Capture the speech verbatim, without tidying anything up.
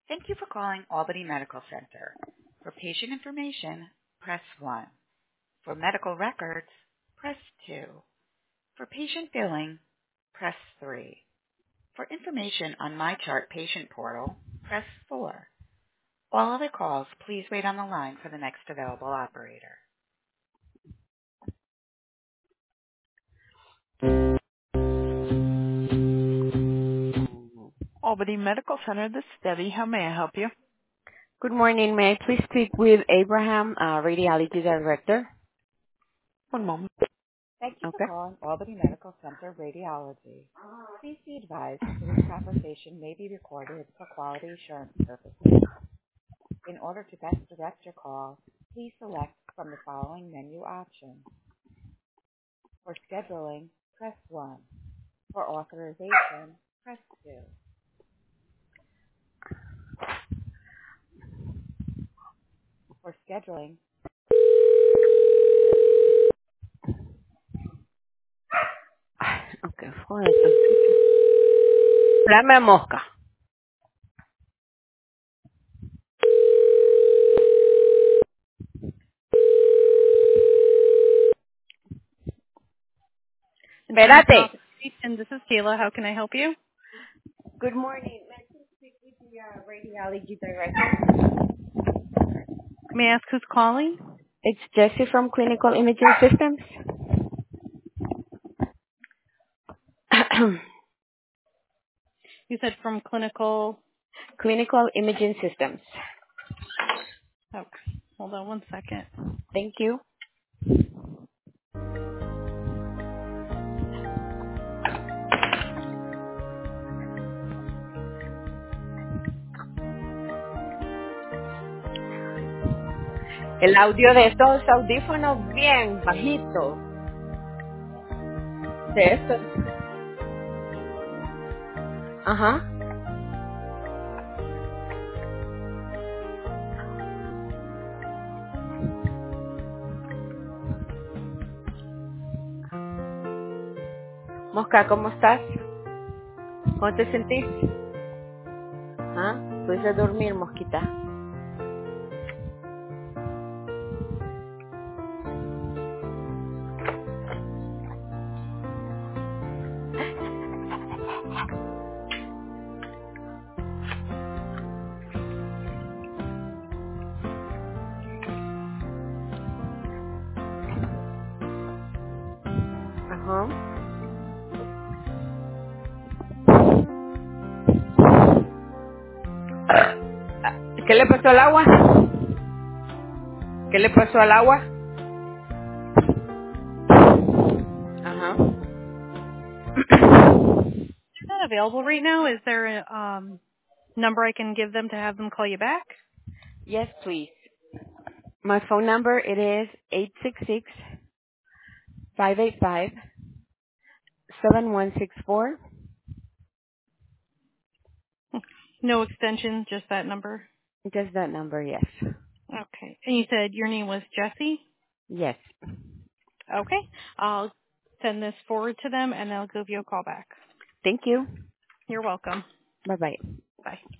Thank you for calling Albany Medical Center. For patient information, press one. For medical records, press two. For patient billing, press three. For information on MyChart patient portal, press four. All other calls, please wait on the line for the next available operator. Albany Medical Center, this is Debbie. How may I help you? Good morning. May I please speak with Abraham, uh, Radiology Director? One moment. Thank you for Okay. calling Albany Medical Center Radiology. Please be advised that this conversation may be recorded for quality assurance purposes. In order to best direct your call, please select from the following menu options. For scheduling, press one. For authorization, press two. For scheduling, Okay, hold on. Dame mosca. Johnson Espérate. Office. And this is Kayla. How can I help you? Good morning. May I please speak with the uh, Radiology Director? May I ask who's calling? It's Jessie from Clinical Imaging Systems. You said from clinical. Clinical Imaging Systems. Okay. Hold on one second. Thank you. El audio de estos audífonos bien bajito. De estos. Ajá. Mosca, ¿cómo estás? ¿Cómo te sentís? ¿Ah? ¿Pudiste dormir, Mosquita? Ajá. ¿Qué le pasó al agua? ¿Qué le pasó al agua? Ajá. They're not available right now. Is there a um, number I can give them to have them call you back? Yes, please. My phone number, it is eight six six, five eight five, seven one six four. No extension, just that number. Just that number, yes. Okay. And you said your name was Jessie? Yes. Okay. I'll send this forward to them and they'll give you a call back. Thank you. You're welcome. Bye-bye. Bye.